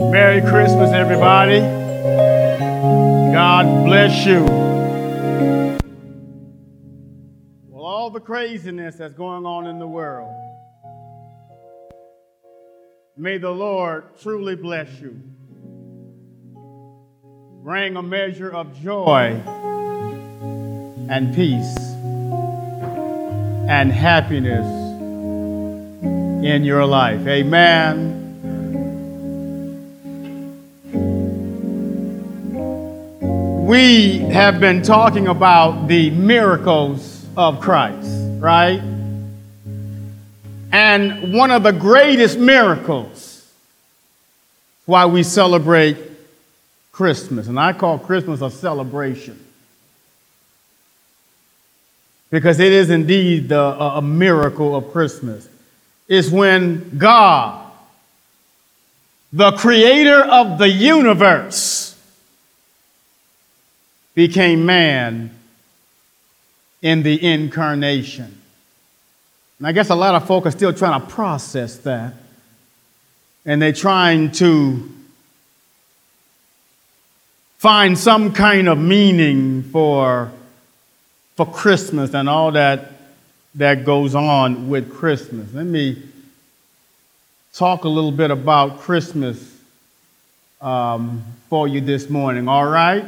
Merry Christmas, everybody. God bless you. Well, all the craziness that's going on in the world, may the Lord truly bless you. Bring a measure of joy and peace and happiness in your life. Amen. We have been talking about the miracles of Christ, right? And one of the greatest miracles, why we celebrate Christmas. And I call Christmas a celebration, because it is indeed a miracle of Christmas. Is when God, the creator of the universe, became man in the incarnation. And I guess a lot of folk are still trying to process that. And they're trying to find some kind of meaning for Christmas and all that goes on with Christmas. Let me talk a little bit about Christmas for you this morning, all right?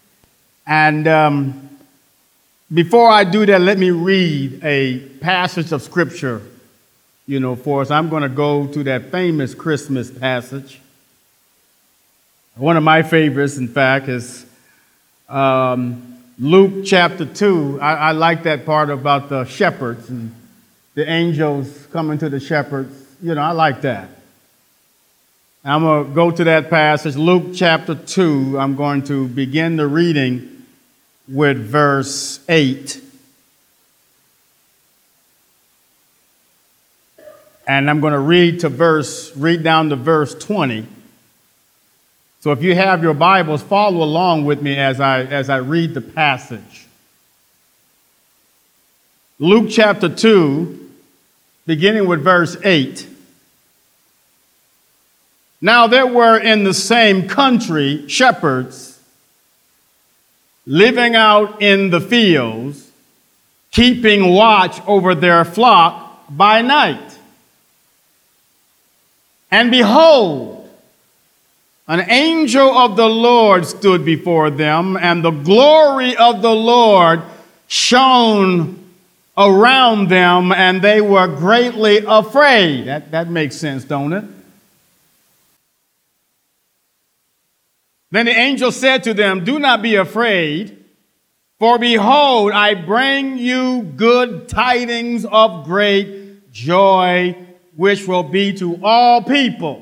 And before I do that, let me read a passage of Scripture, for us. I'm going to go to that famous Christmas passage. One of my favorites, in fact, is Luke chapter 2. I like that part about the shepherds and the angels coming to the shepherds. I like that. I'm going to go to that passage, Luke chapter 2. I'm going to begin the reading with verse 8. And I'm going to read down to verse 20. So if you have your Bibles, follow along with me as I read the passage. Luke chapter 2, beginning with verse 8. Now there were in the same country shepherds living out in the fields, keeping watch over their flock by night. And behold, an angel of the Lord stood before them, and the glory of the Lord shone around them, and they were greatly afraid. That makes sense, don't it? Then the angel said to them, "Do not be afraid, for behold, I bring you good tidings of great joy, which will be to all people.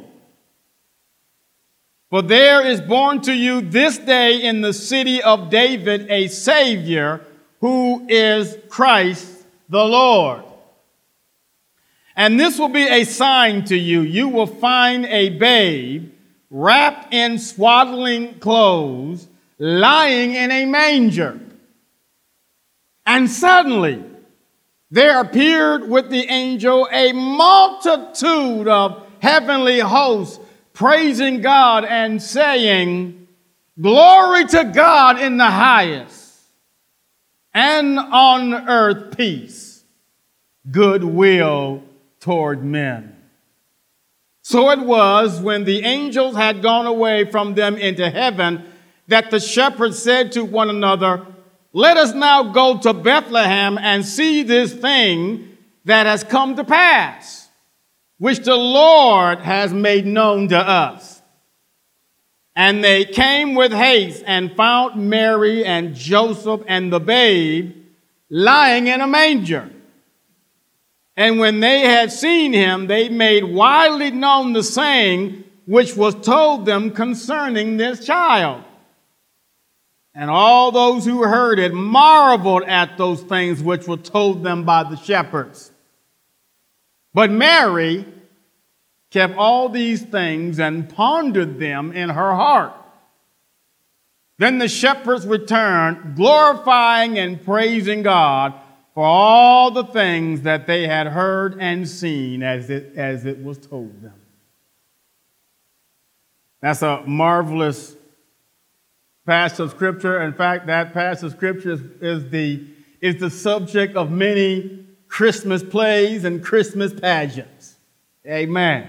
For there is born to you this day in the city of David a Savior, who is Christ the Lord. And this will be a sign to you. You will find a babe wrapped in swaddling clothes, lying in a manger." And suddenly there appeared with the angel a multitude of heavenly hosts, praising God and saying, "Glory to God in the highest, and on earth peace, goodwill toward men." So it was, when the angels had gone away from them into heaven, that the shepherds said to one another, "Let us now go to Bethlehem and see this thing that has come to pass, which the Lord has made known to us." And they came with haste and found Mary and Joseph and the babe lying in a manger. And when they had seen him, they made widely known the saying which was told them concerning this child. And all those who heard it marveled at those things which were told them by the shepherds. But Mary kept all these things and pondered them in her heart. Then the shepherds returned, glorifying and praising God for all the things that they had heard and seen as it was told them. That's a marvelous passage of Scripture. In fact, that passage of Scripture is the subject of many Christmas plays and Christmas pageants. Amen.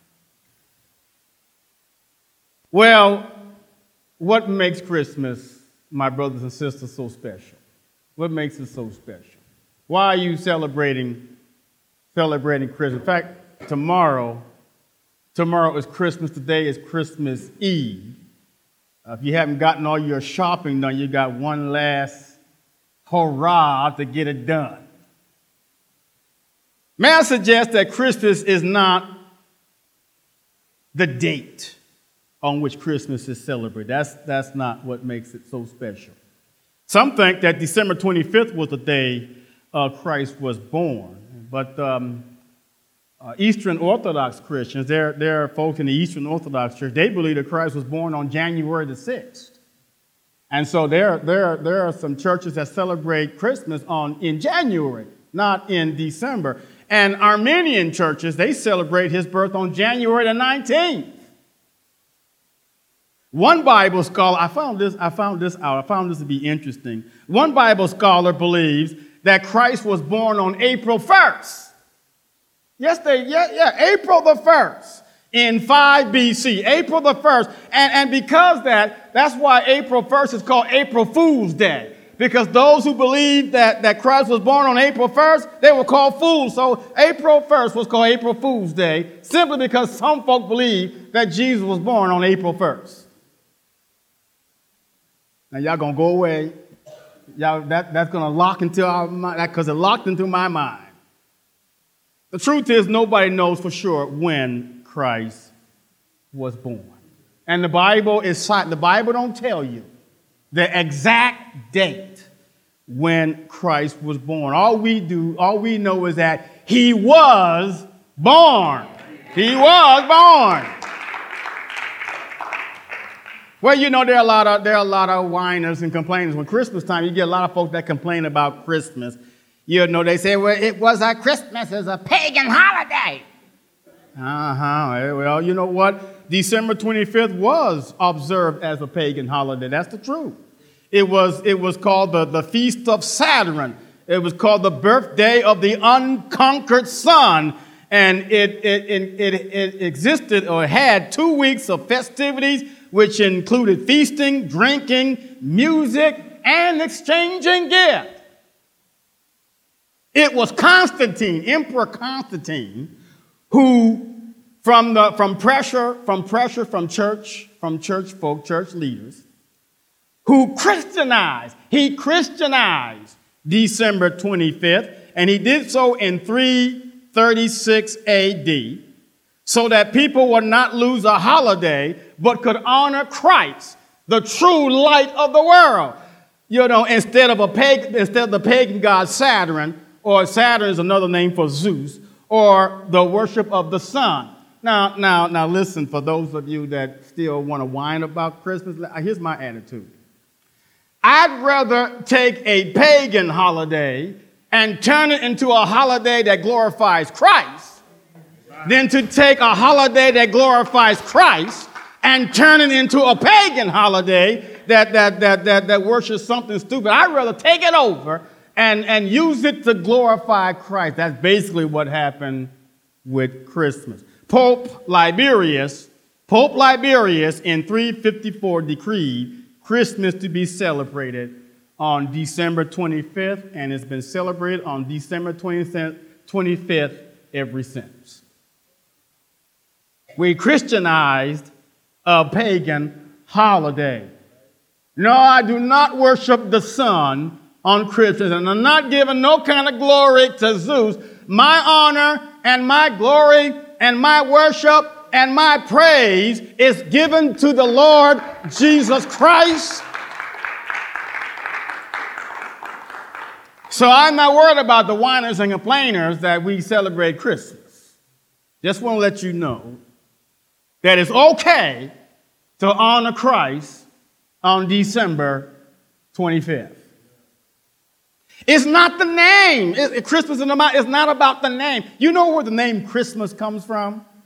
Well, what makes Christmas, my brothers and sisters, so special? What makes it so special? Why are you celebrating Christmas? In fact, tomorrow is Christmas. Today is Christmas Eve. If you haven't gotten all your shopping done, you got one last hurrah to get it done. May I suggest that Christmas is not the date on which Christmas is celebrated. That's not what makes it so special. Some think that December 25th was the day Christ was born, but Eastern Orthodox Christians, there are folks in the Eastern Orthodox Church, they believe that Christ was born on January the 6th. And so there are some churches that celebrate Christmas in January, not in December. And Armenian churches, they celebrate his birth on January the 19th. One Bible scholar, I found this to be interesting. One Bible scholar believes that Christ was born on April 1st. April the 1st in 5 BC, April the 1st. And because that's why April 1st is called April Fool's Day. Because those who believed that Christ was born on April 1st, they were called fools. So April 1st was called April Fool's Day simply because some folk believe that Jesus was born on April 1st. Now, y'all going to go away. That's going to lock into our mind, because it locked into my mind. The truth is, nobody knows for sure when Christ was born. And the Bible is silent. The Bible don't tell you the exact date when Christ was born. All we know is that he was born. He was born. Well, you know, there are a lot of whiners and complainers. When Christmas time, you get a lot of folks that complain about Christmas. You know, they say, well, it was a Christmas is a pagan holiday. Well, you know what? December 25th was observed as a pagan holiday. That's the truth. It was called the Feast of Saturn. It was called the birthday of the unconquered sun. And it existed or had 2 weeks of festivities, which included feasting, drinking, music, and exchanging gifts. It was Constantine, Emperor Constantine, who, from pressure from church folk, church leaders, who Christianized December 25th, and he did so in 336 AD, so that people would not lose a holiday, but could honor Christ, the true light of the world. You know, instead of the pagan god Saturn, or Saturn is another name for Zeus, or the worship of the sun. Now, listen, for those of you that still want to whine about Christmas, here's my attitude. I'd rather take a pagan holiday and turn it into a holiday that glorifies Christ than to take a holiday that glorifies Christ and turn it into a pagan holiday that worships something stupid. I'd rather take it over and use it to glorify Christ. That's basically what happened with Christmas. Pope Liberius in 354 decreed Christmas to be celebrated on December 25th, and it's been celebrated on December 25th ever since. We Christianized a pagan holiday. No, I do not worship the sun on Christmas, and I'm not giving no kind of glory to Zeus. My honor and my glory and my worship and my praise is given to the Lord Jesus Christ. So I'm not worried about the whiners and complainers that we celebrate Christmas. Just want to let you know that it's okay to honor Christ on December 25th. It's not the name. Christmas is not about the name. You know where the name Christmas comes from?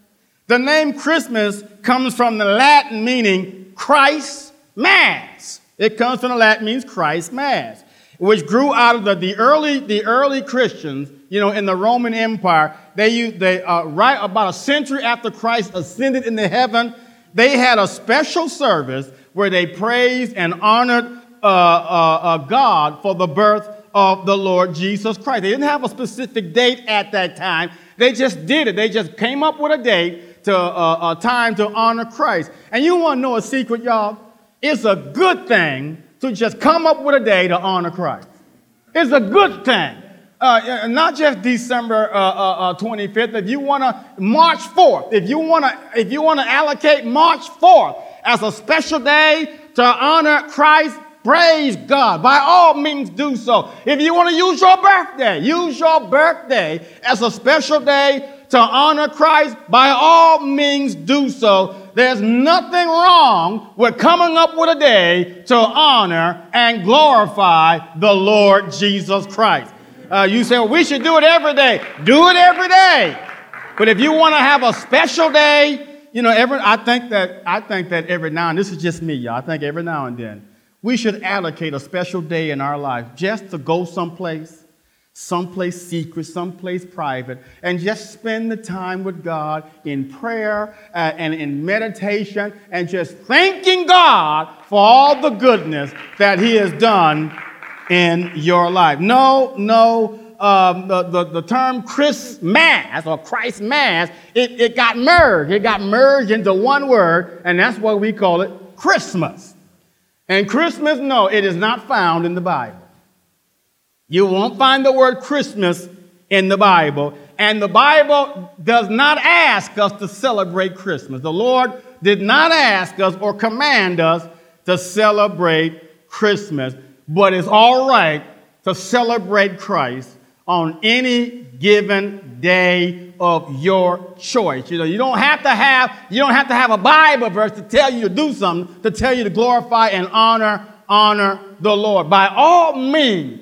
The name Christmas comes from the Latin meaning Christ Mass. It comes from the Latin means Christ Mass, which grew out of the early Christians, in the Roman Empire. Right about a century after Christ ascended into heaven, they had a special service where they praised and honored God for the birth of the Lord Jesus Christ. They didn't have a specific date at that time. They just did it. They just came up with a date to a time to honor Christ. And you want to know a secret, y'all? It's a good thing to just come up with a day to honor Christ. It's a good thing. Not just December 25th. If you want to March 4th, if you want to allocate March 4th as a special day to honor Christ, praise God. By all means, do so. If you want to use your birthday as a special day to honor Christ, by all means, do so. There's nothing wrong with coming up with a day to honor and glorify the Lord Jesus Christ. You say, well, we should do it every day. Do it every day. But if you want to have a special day, I think that every now and then, this is just me, y'all. I think every now and then, we should allocate a special day in our life just to go someplace secret, someplace private, and just spend the time with God in prayer and in meditation and just thanking God for all the goodness that He has done in your life. The term Christmas or Christ Mass, it got merged. It got merged into one word, and that's why we call it Christmas. And Christmas, no, it is not found in the Bible. You won't find the word Christmas in the Bible. And the Bible does not ask us to celebrate Christmas. The Lord did not ask us or command us to celebrate Christmas. But it's all right to celebrate Christ on any given day of your choice. You don't have to have a Bible verse to tell you to do something, to tell you to glorify and honor the Lord. By all means,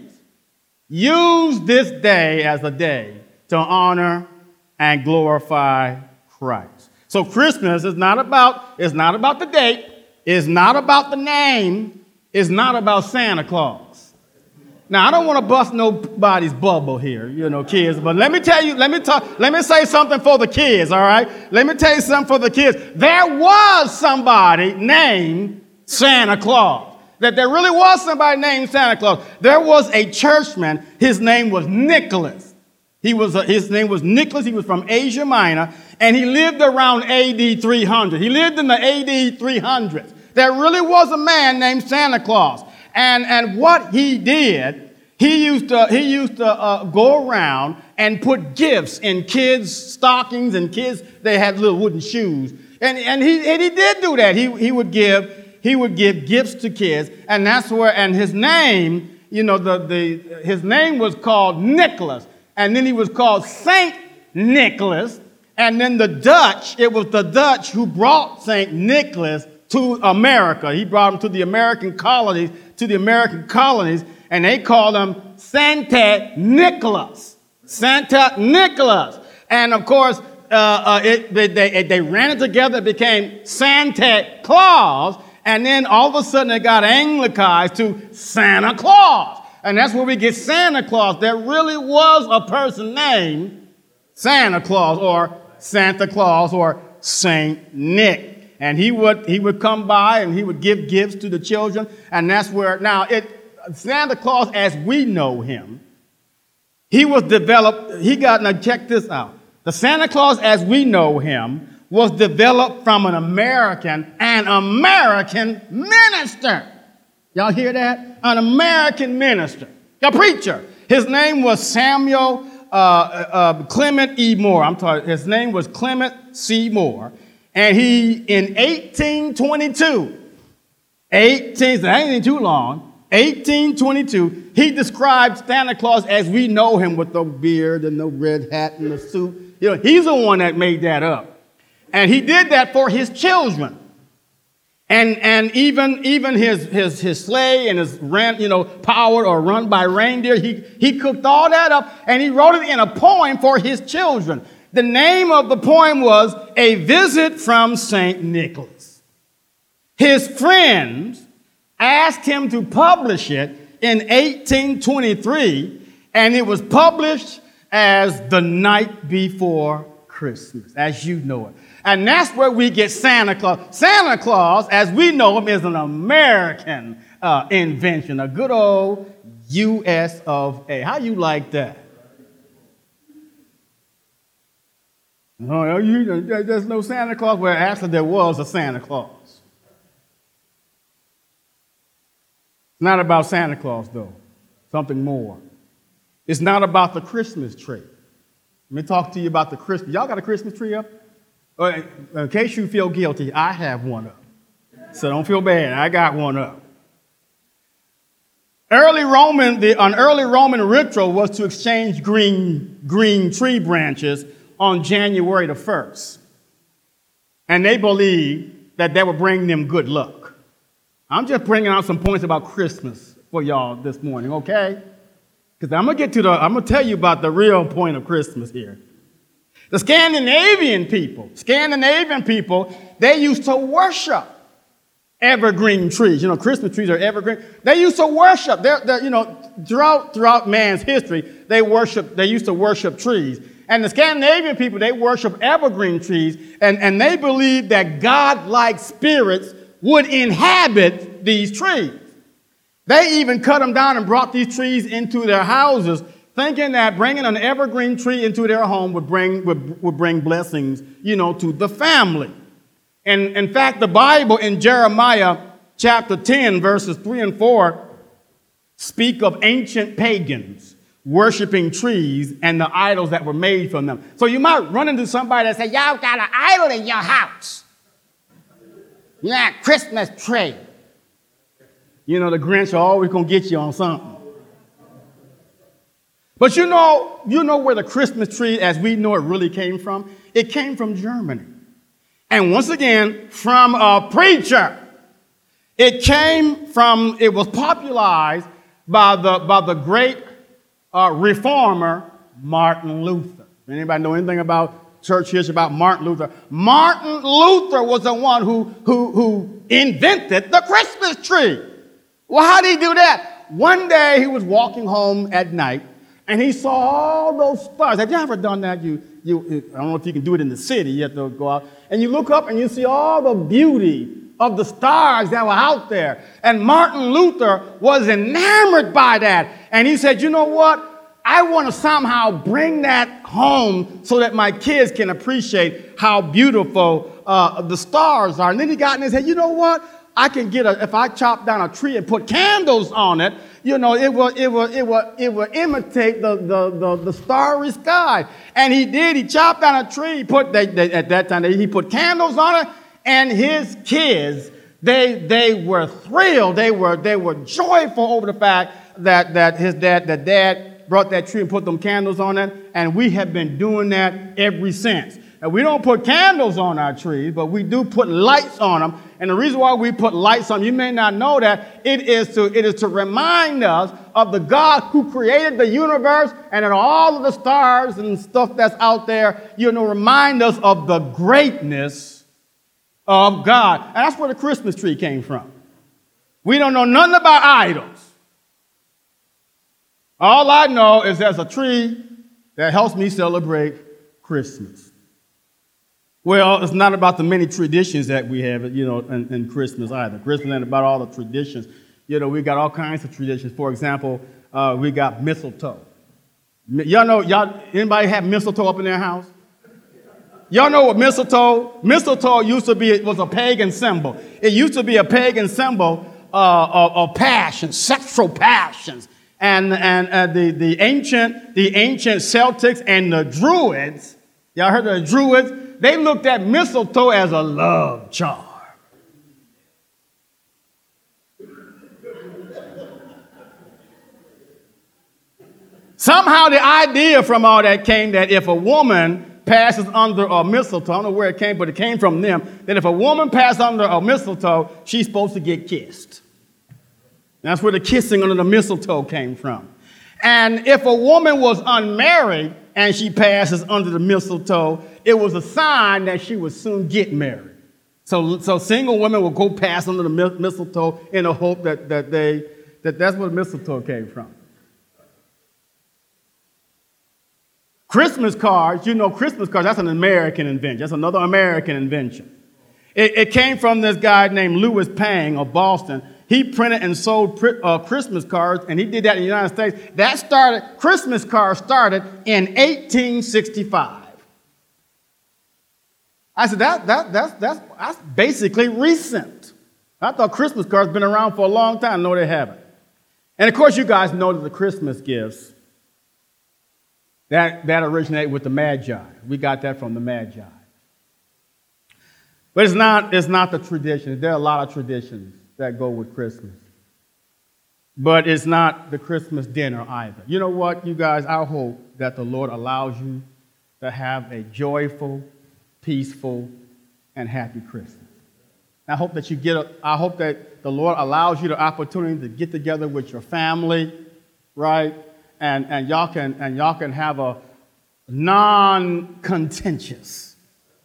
use this day as a day to honor and glorify Christ. So Christmas is not about the date, it's not about the name, it's not about Santa Claus. Now, I don't want to bust nobody's bubble here, kids, but let me say something for the kids, all right? Let me tell you something for the kids. There was somebody named Santa Claus. That there really was somebody named Santa Claus. There was a churchman. His name was Nicholas. His name was Nicholas. He was from Asia Minor, and he lived around AD 300. He lived in the AD 300s. There really was a man named Santa Claus. And what he did, he used to go around and put gifts in kids' stockings, and kids, they had little wooden shoes. And he did do that. He would give gifts to kids, and that's where, and his name, his name was called Nicholas, and then he was called Saint Nicholas, and then it was the Dutch who brought Saint Nicholas to America. He brought him to the American colonies, and they called him Santa Nicholas. Santa Nicholas. And of course, they ran it together, it became Santa Claus, and then all of a sudden it got anglicized to Santa Claus. And that's where we get Santa Claus. There really was a person named Santa Claus or Santa Claus or Saint Nick. And he would come by and he would give gifts to the children. And that's where, Santa Claus as we know him, now check this out. The Santa Claus as we know him was developed from an American minister. Y'all hear that? An American minister, a preacher. His name was Samuel Clement E. Moore. His name was Clement C. Moore. And he, in 1822, that ain't too long, 1822, he described Santa Claus as we know him with the beard and the red hat and the suit. He's the one that made that up. And he did that for his children. And even his sleigh and his powered or run by reindeer, he cooked all that up and he wrote it in a poem for his children. The name of the poem was A Visit from St. Nicholas. His friends asked him to publish it in 1823, and it was published as The Night Before Christmas, as you know it. And that's where we get Santa Claus. Santa Claus, as we know him, is an American invention, a good old U.S. of A. How you like that? Oh, there's no Santa Claus? Well, actually, there was a Santa Claus. It's not about Santa Claus, though. Something more. It's not about the Christmas tree. Let me talk to you about the Christmas. Y'all got a Christmas tree up? In case you feel guilty, I have one up. So don't feel bad. I got one up. An early Roman ritual was to exchange green tree branches on January the 1st. And they believed that would bring them good luck. I'm just bringing out some points about Christmas for y'all this morning, okay? Because I'm going to tell you about the real point of Christmas here. The Scandinavian people, they used to worship evergreen trees. You know, Christmas trees are evergreen. They used to worship. Throughout man's history, they used to worship trees. And the Scandinavian people, they worship evergreen trees, and they believed that God-like spirits would inhabit these trees. They even cut them down and brought these trees into their houses, thinking that bringing an evergreen tree into their home would bring blessings, to the family. And in fact, the Bible in Jeremiah chapter 10, verses 3 and 4, speak of ancient pagans worshiping trees and the idols that were made from them. So you might run into somebody that say, y'all got an idol in your house. You got a Christmas tree. The Grinch are always going to get you on something. But you know where the Christmas tree, as we know it, really came from? It came from Germany. And once again, from a preacher. It was popularized by the great reformer, Martin Luther. Anybody know anything about church history about Martin Luther? Martin Luther was the one who invented the Christmas tree. Well, how did he do that? One day he was walking home at night, and he saw all those stars. Have you ever done that? I don't know if you can do it in the city. You have to go out. And you look up and you see all the beauty of the stars that were out there. And Martin Luther was enamored by that. And he said, you know what? I want to somehow bring that home so that my kids can appreciate how beautiful the stars are. And then he got in his head, you know what? I can if I chop down a tree and put candles on it, it will imitate the starry sky. And he did. He chopped down a tree. At that time he put candles on it, and his kids they were thrilled. They were joyful over the fact that dad brought that tree and put them candles on it. And we have been doing that ever since. And we don't put candles on our trees, but we do put lights on them. And the reason why we put lights on them, you may not know that, it is to remind us of the God who created the universe and all of the stars and stuff that's out there, remind us of the greatness of God. And that's where the Christmas tree came from. We don't know nothing about idols. All I know is there's a tree that helps me celebrate Christmas. Well, it's not about the many traditions that we have, in Christmas either. Christmas ain't about all the traditions. We got all kinds of traditions. For example, we got mistletoe. Anybody have mistletoe up in their house? Y'all know what mistletoe used to be? It was a pagan symbol. It used to be a pagan symbol of passion, sexual passions. And the ancient Celtics and the Druids, y'all heard of the Druids? They looked at mistletoe as a love charm. Somehow the idea from all that came that if a woman passes under a mistletoe, I don't know where it came, but it came from them, that if a woman passes under a mistletoe, she's supposed to get kissed. That's where the kissing under the mistletoe came from. And if a woman was unmarried, and she passes under the mistletoe, it was a sign that she would soon get married. So single women will go past under the mistletoe in the hope that that's where the mistletoe came from. Christmas cards, Christmas cards, that's an American invention. That's another American invention. It came from this guy named Louis Pang of Boston. He printed and sold Christmas cards, and he did that in the United States. Christmas cards started in 1865. I said, that's basically recent. I thought Christmas cards been around for a long time. No, they haven't. And, of course, you guys know that the Christmas gifts, that originated with the Magi. We got that from the Magi. But it's not the tradition. There are a lot of traditions that go with Christmas. But it's not the Christmas dinner either. You know what, you guys? I hope that the Lord allows you to have a joyful, peaceful, and happy Christmas. I hope that the Lord allows you the opportunity to get together with your family, right? And y'all can have a non-contentious.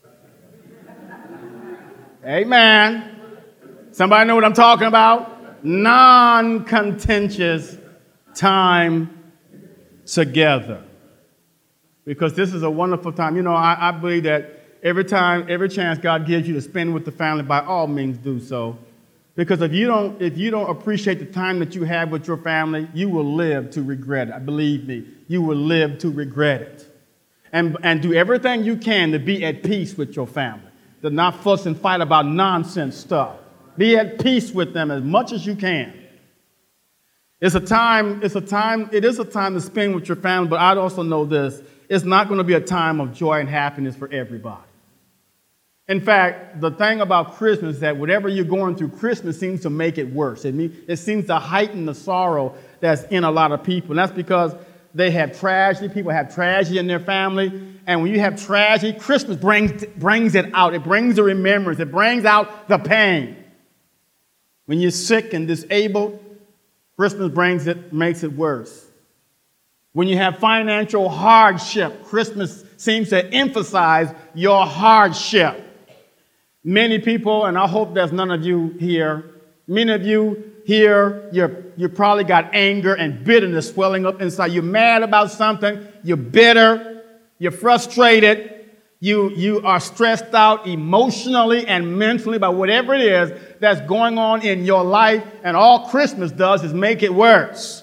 Amen. Somebody know what I'm talking about? Non-contentious time together. Because this is a wonderful time. I believe that every chance God gives you to spend with the family, by all means do so. Because if you don't appreciate the time that you have with your family, you will live to regret it. Believe me, you will live to regret it. And do everything you can to be at peace with your family. To not fuss and fight about nonsense stuff. Be at peace with them as much as you can. It is a time to spend with your family, but I also know this. It's not going to be a time of joy and happiness for everybody. In fact, the thing about Christmas is that whatever you're going through, Christmas seems to make it worse. It seems to heighten the sorrow that's in a lot of people. And that's because they have tragedy. People have tragedy in their family. And when you have tragedy, Christmas brings it out. It brings the remembrance. It brings out the pain. When you're sick and disabled, Christmas makes it worse. When you have financial hardship, Christmas seems to emphasize your hardship. Many people, and I hope there's none of you here, many of you here, you probably got anger and bitterness swelling up inside. You're mad about something. You're bitter. You're frustrated. You are stressed out emotionally and mentally by whatever it is that's going on in your life, and all Christmas does is make it worse.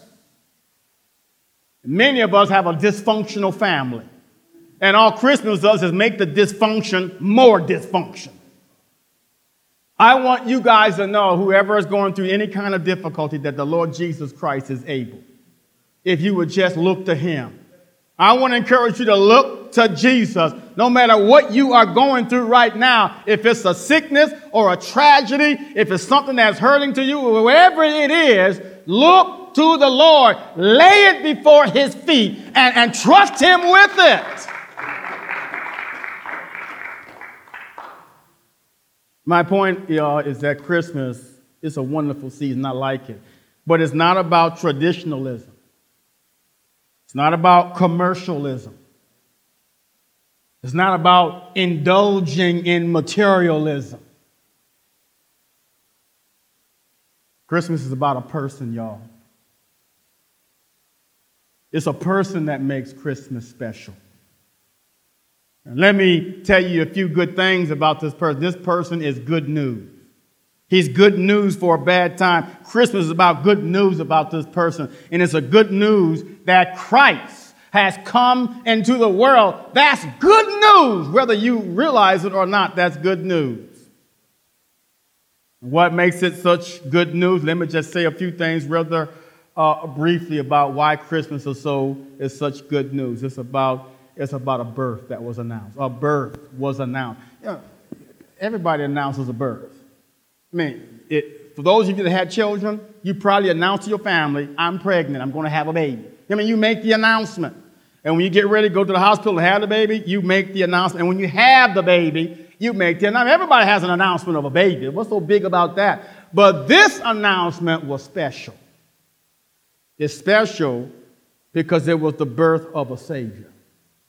Many of us have a dysfunctional family, and all Christmas does is make the dysfunction more dysfunction. I want you guys to know, whoever is going through any kind of difficulty, that the Lord Jesus Christ is able, if you would just look to him. I want to encourage you to look to Jesus, no matter what you are going through right now. If it's a sickness or a tragedy, if it's something that's hurting to you, or whatever it is, look to the Lord. Lay it before his feet and trust him with it. My point, y'all, is that Christmas is a wonderful season. I like it. But it's not about traditionalism. It's not about commercialism. It's not about indulging in materialism. Christmas is about a person, y'all. It's a person that makes Christmas special. And let me tell you a few good things about this person. This person is good news. He's good news for a bad time. Christmas is about good news about this person. And it's a good news that Christ has come into the world. That's good news. Whether you realize it or not, that's good news. What makes it such good news? Let me just say a few things rather briefly about why Christmas is such good news. It's about a birth that was announced. A birth was announced. Everybody announces a birth. I mean, for those of you that had children, you probably announced to your family, I'm pregnant, I'm going to have a baby. I mean, you make the announcement. And when you get ready to go to the hospital to have the baby, you make the announcement. And when you have the baby, you make the announcement. Everybody has an announcement of a baby. What's so big about that? But this announcement was special. It's special because it was the birth of a Savior.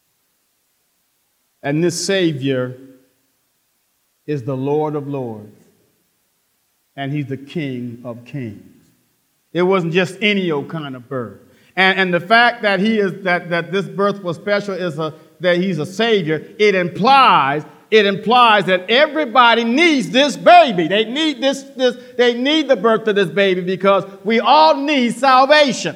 And this Savior is the Lord of Lords, and he's the King of Kings. It wasn't just any old kind of birth. And the fact that that this birth was special is that he's a Savior. It implies that everybody needs this baby. They need they need the birth of this baby because we all need salvation.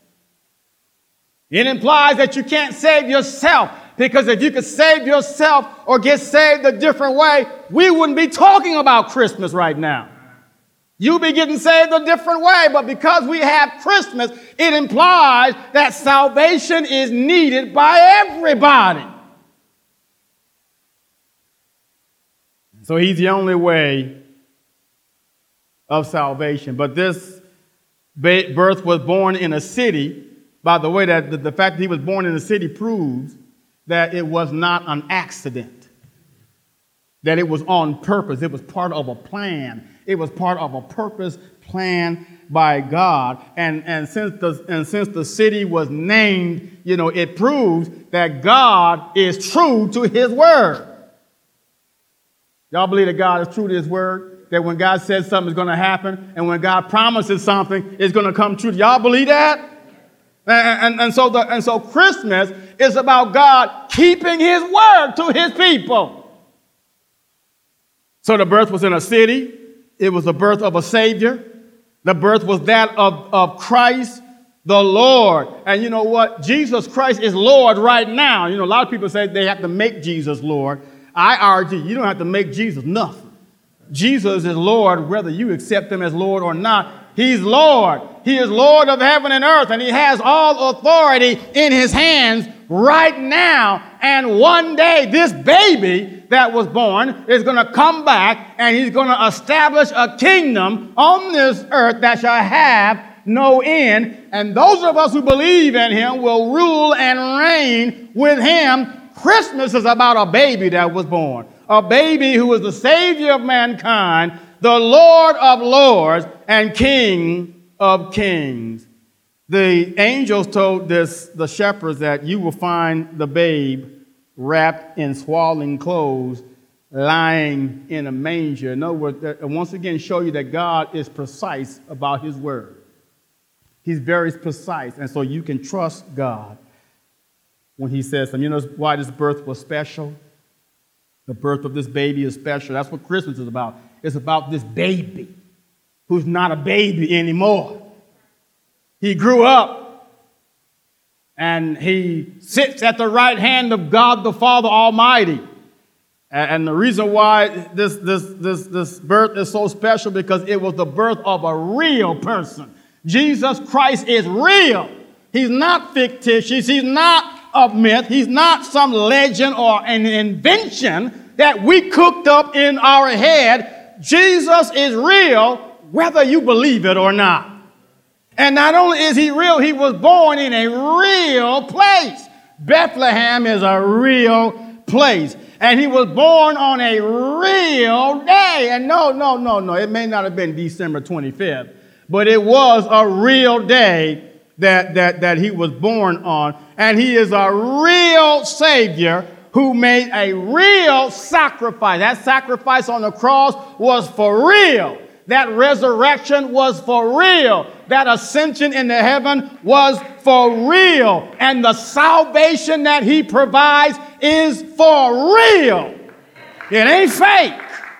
It implies that you can't save yourself, because if you could save yourself or get saved a different way, we wouldn't be talking about Christmas right now. You'll be getting saved a different way, but because we have Christmas, it implies that salvation is needed by everybody. So he's the only way of salvation. But this birth was born in a city. By the way, that the fact that he was born in a city proves that it was not an accident, that it was on purpose. It was part of a plan. It was part of a purpose planned by God. And since the city was named, it proves that God is true to his word. Y'all believe that God is true to his word? That when God says something is going to happen, and when God promises something, it's going to come true. Y'all believe that? And so Christmas is about God keeping his word to his people. So the birth was in a city. It was the birth of a Savior. The birth was that of Christ, the Lord. And you know what? Jesus Christ is Lord right now. A lot of people say they have to make Jesus Lord. I argue you don't have to make Jesus nothing. Jesus is Lord whether you accept him as Lord or not. He's Lord. He is Lord of heaven and earth, and he has all authority in his hands right now. And one day, this baby that was born is going to come back, and he's going to establish a kingdom on this earth that shall have no end. And those of us who believe in him will rule and reign with him. Christmas is about a baby that was born, a baby who is the Savior of mankind, the Lord of lords, and King of kings. The angels told the shepherds that you will find the babe wrapped in swaddling clothes, lying in a manger. In other words, once again, show you that God is precise about his word. He's very precise, and so you can trust God when he says something. You know why this birth was special? The birth of this baby is special. That's what Christmas is about. It's about this baby who's not a baby anymore. He grew up, and he sits at the right hand of God the Father Almighty. And the reason why this birth is so special, because it was the birth of a real person. Jesus Christ is real. He's not fictitious. He's not a myth. He's not some legend or an invention that we cooked up in our head. Jesus is real, whether you believe it or not. And not only is he real, he was born in a real place. Bethlehem is a real place. And he was born on a real day. And no, it may not have been December 25th, but it was a real day that he was born on. And he is a real Savior who made a real sacrifice. That sacrifice on the cross was for real. That resurrection was for real. That ascension into heaven was for real. And the salvation that he provides is for real. It ain't fake.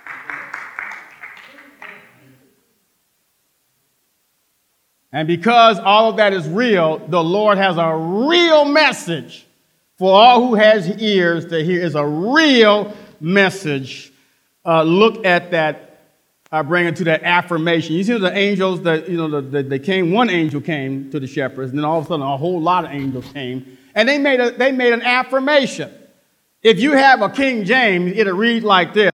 And because all of that is real, the Lord has a real message for all who has ears to hear. Is a real message. Look at that. I bring it to that affirmation. You see the angels that they came. One angel came to the shepherds, and then all of a sudden a whole lot of angels came, and they made an affirmation. If you have a King James, it'll read like this: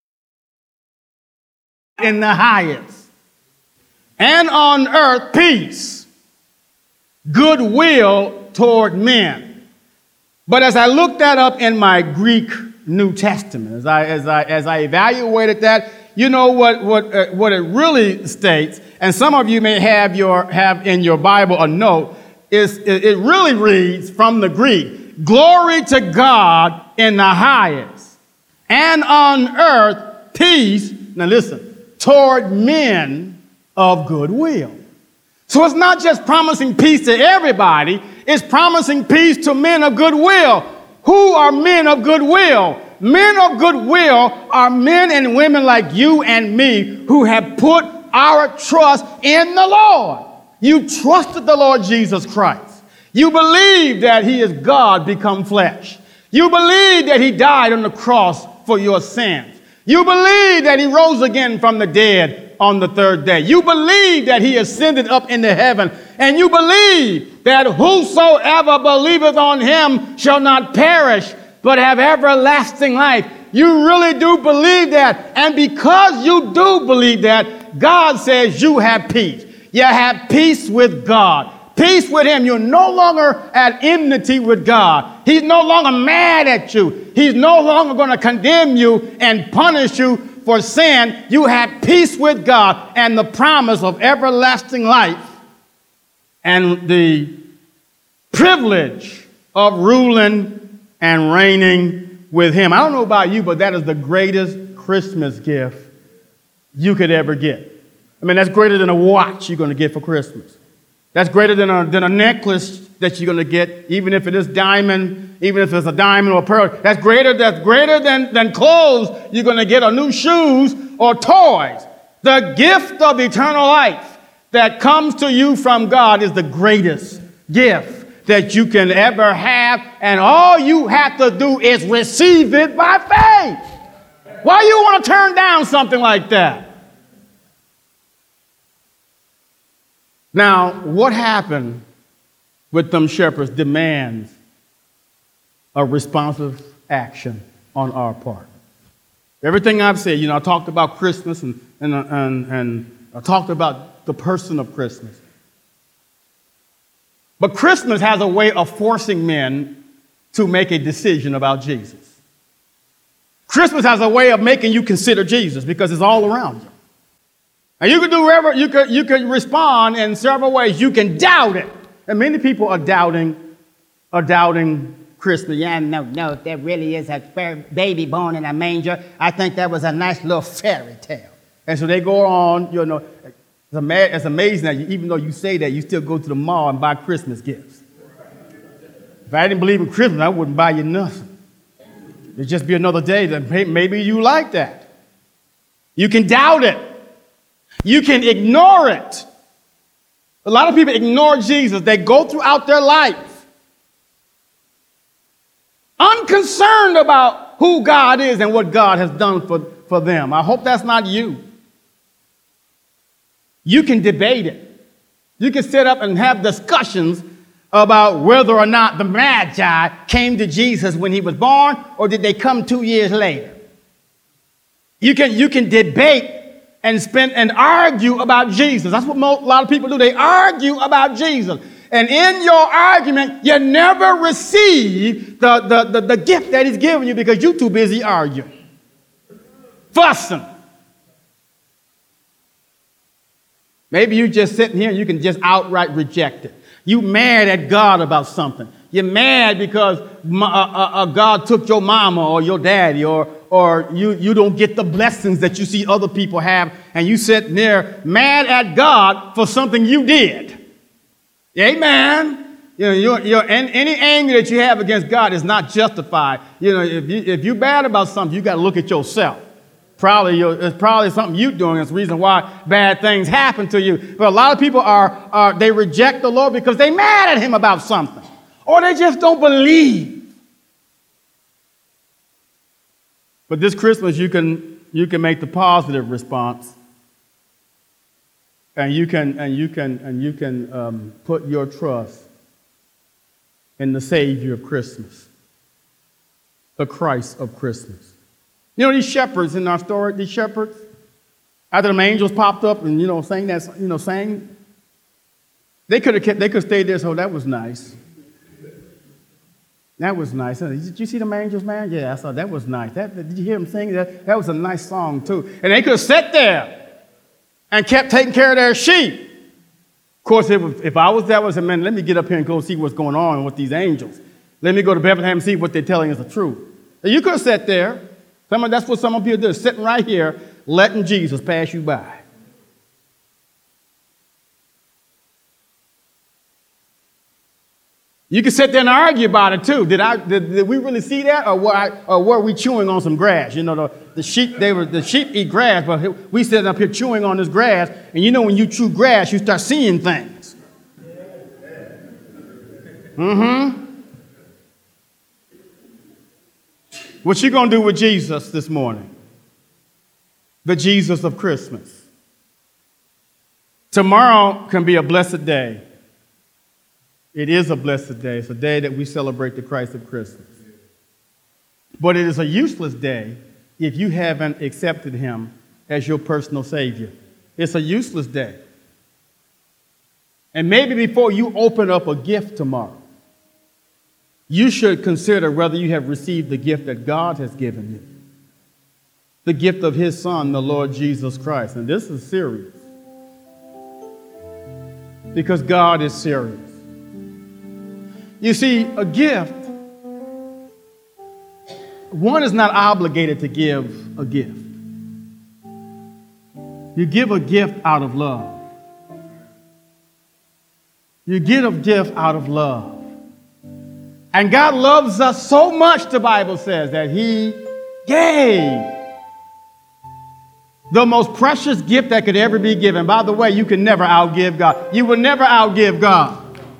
in the highest, and on earth peace, goodwill toward men. But as I looked that up in my Greek New Testament, as I evaluated that, you know what it really states, and some of you may have in your Bible a note, is it really reads from the Greek: glory to God in the highest, and on earth peace, now listen, toward men of good will. So it's not just promising peace to everybody, it's promising peace to men of good will. Who are men of good will? Men of good will are men and women like you and me who have put our trust in the Lord. You trusted the Lord Jesus Christ. You believe that he is God become flesh. You believe that he died on the cross for your sins. You believe that he rose again from the dead on the third day. You believe that he ascended up into heaven. And you believe that whosoever believeth on him shall not perish, but have everlasting life. You really do believe that. And because you do believe that, God says you have peace. You have peace with God. Peace with him. You're no longer at enmity with God. He's no longer mad at you. He's no longer going to condemn you and punish you for sin. You have peace with God and the promise of everlasting life and the privilege of ruling and reigning with him. I don't know about you, but that is the greatest Christmas gift you could ever get. I mean, that's greater than a watch you're going to get for Christmas. That's greater than a necklace that you're going to get, even if it is diamond, even if it's a diamond or a pearl. That's greater than clothes you're going to get, or new shoes or toys. The gift of eternal life that comes to you from God is the greatest gift that you can ever have, and all you have to do is receive it by faith. Why you want to turn down something like that? Now, what happened with them shepherds demands a responsive action on our part. Everything I've said, I talked about Christmas and I talked about the person of Christmas. But Christmas has a way of forcing men to make a decision about Jesus. Christmas has a way of making you consider Jesus because it's all around you. And you can do whatever, you can respond in several ways. You can doubt it. And many people are doubting Christmas. Yeah, no, if there really is a baby born in a manger, I think that was a nice little fairy tale. And so they go on, it's amazing that even though you say that, you still go to the mall and buy Christmas gifts. If I didn't believe in Christmas, I wouldn't buy you nothing. It'd just be another day that maybe you like that. You can doubt it. You can ignore it. A lot of people ignore Jesus. They go throughout their life unconcerned about who God is and what God has done for them. I hope that's not you. You can debate it. You can sit up and have discussions about whether or not the Magi came to Jesus when he was born, or did they come 2 years later. You can debate and argue about Jesus. That's what a lot of people do. They argue about Jesus. And in your argument, you never receive the gift that he's given you because you're too busy arguing, fussing. Maybe you're just sitting here and you can just outright reject it. You mad at God about something. You're mad because God took your mama or your daddy, or you don't get the blessings that you see other people have, and you sit there mad at God for something you did. Amen. Any anger that you have against God is not justified. If you're bad about something, you got to look at yourself. It's probably something you're doing that's the reason why bad things happen to you. But a lot of people they reject the Lord because they're mad at him about something, or they just don't believe. But this Christmas, you can make the positive response, and you can put your trust in the Savior of Christmas, the Christ of Christmas. These shepherds in our story, these shepherds, after the angels popped up and sang, they could have stayed there. So that was nice. That was nice. Did you see the angels, man? Yeah, I saw that was nice. Did you hear them sing? That was a nice song, too. And they could have sat there and kept taking care of their sheep. Of course, if I was that, I would say, man, let me get up here and go see what's going on with these angels. Let me go to Bethlehem and see what they're telling us the truth. You could have sat there, That's what some of you do, sitting right here, letting Jesus pass you by. You can sit there and argue about it too. Did we really see that, or were we chewing on some grass? You know, the sheep eat grass, but we sitting up here chewing on this grass. And you know, when you chew grass, you start seeing things. What you gonna do with Jesus this morning? The Jesus of Christmas. Tomorrow can be a blessed day. It is a blessed day. It's a day that we celebrate the Christ of Christmas. But it is a useless day if you haven't accepted him as your personal Savior. It's a useless day. And maybe before you open up a gift tomorrow, you should consider whether you have received the gift that God has given you. The gift of his Son, the Lord Jesus Christ. And this is serious. Because God is serious. You see, a gift, one is not obligated to give a gift. You give a gift out of love. You give a gift out of love. And God loves us so much, the Bible says, that he gave the most precious gift that could ever be given. By the way, you can never outgive God. You will never outgive God.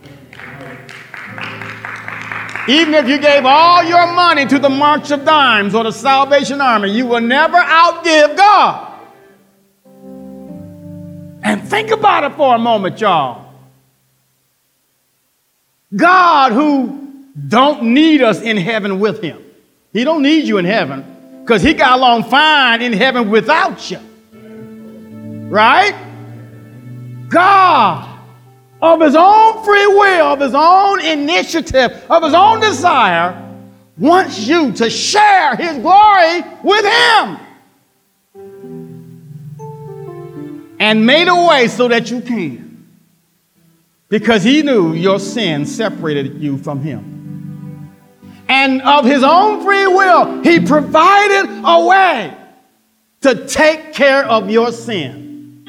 Even if you gave all your money to the March of Dimes or the Salvation Army, you will never outgive God. And think about it for a moment, y'all. God, who don't need us in heaven with him. He don't need you in heaven because he got along fine in heaven without you. Right? God, of his own free will, of his own initiative, of his own desire, wants you to share his glory with him. And made a way so that you can. Because he knew your sin separated you from him. And of his own free will, he provided a way to take care of your sin.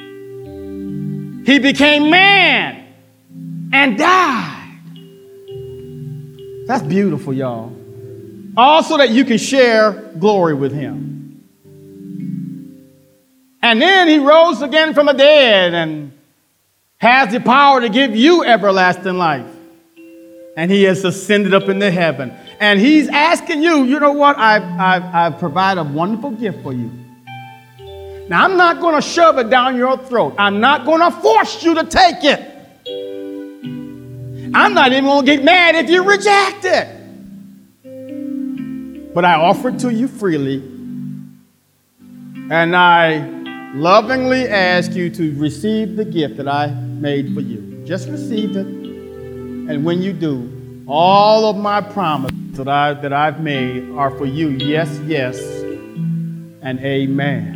He became man and died. That's beautiful, y'all. Also that you can share glory with him. And then he rose again from the dead and has the power to give you everlasting life. And he has ascended up into heaven. And he's asking you, you know what? I've provided a wonderful gift for you. Now, I'm not going to shove it down your throat. I'm not going to force you to take it. I'm not even going to get mad if you reject it. But I offer it to you freely. And I lovingly ask you to receive the gift that I made for you. Just receive it. And when you do, all of my promises that I've made are for you. Yes, yes, and amen.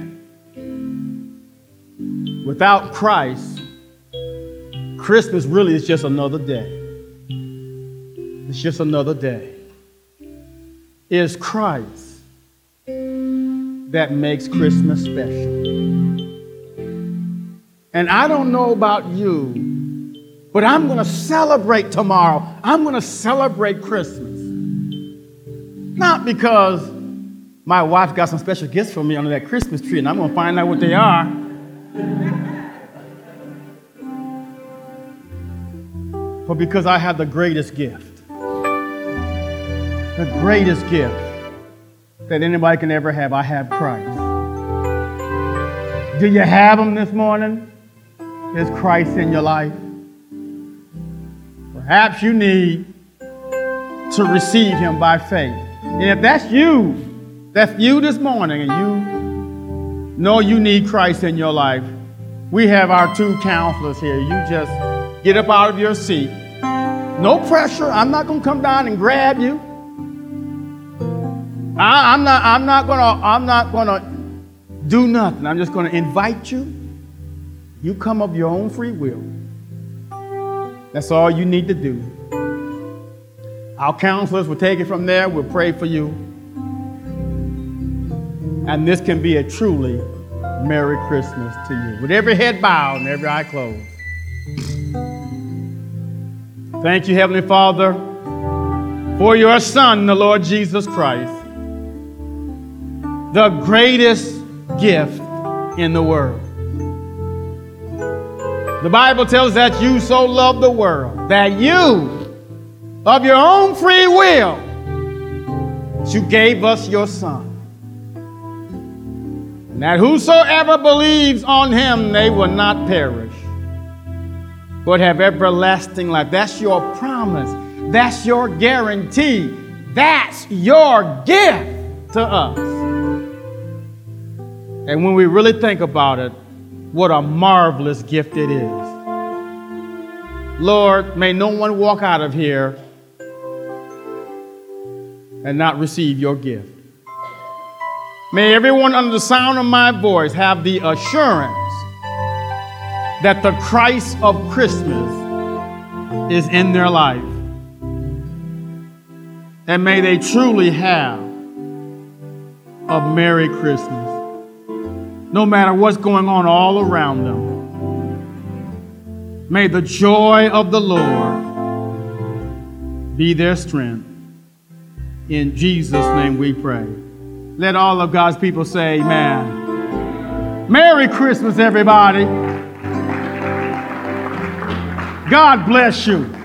Without Christ, Christmas really is just another day. It's just another day. It's Christ that makes Christmas special. And I don't know about you, but I'm going to celebrate tomorrow. I'm going to celebrate Christmas. Not because my wife got some special gifts for me under that Christmas tree, and I'm going to find out what they are. But because I have the greatest gift. The greatest gift that anybody can ever have. I have Christ. Do you have him this morning? Is Christ in your life? Perhaps you need to receive him by faith. And if that's you this morning, and you know you need Christ in your life, we have our two counselors here. You just get up out of your seat. No pressure. I'm not going to come down and grab you. I'm not going to do nothing. I'm just going to invite you. You come of your own free will. That's all you need to do. Our counselors will take it from there. We'll pray for you. And this can be a truly Merry Christmas to you. With every head bowed and every eye closed. Thank you, Heavenly Father, for your Son, the Lord Jesus Christ, the greatest gift in the world. The Bible tells that you so loved the world that you, of your own free will, you gave us your Son. And that whosoever believes on him, they will not perish, but have everlasting life. That's your promise. That's your guarantee. That's your gift to us. And when we really think about it, what a marvelous gift it is. Lord, may no one walk out of here and not receive your gift. May everyone under the sound of my voice have the assurance that the Christ of Christmas is in their life. And may they truly have a Merry Christmas, no matter what's going on all around them. May the joy of the Lord be their strength. In Jesus' name we pray. Let all of God's people say amen. Merry Christmas, everybody. God bless you.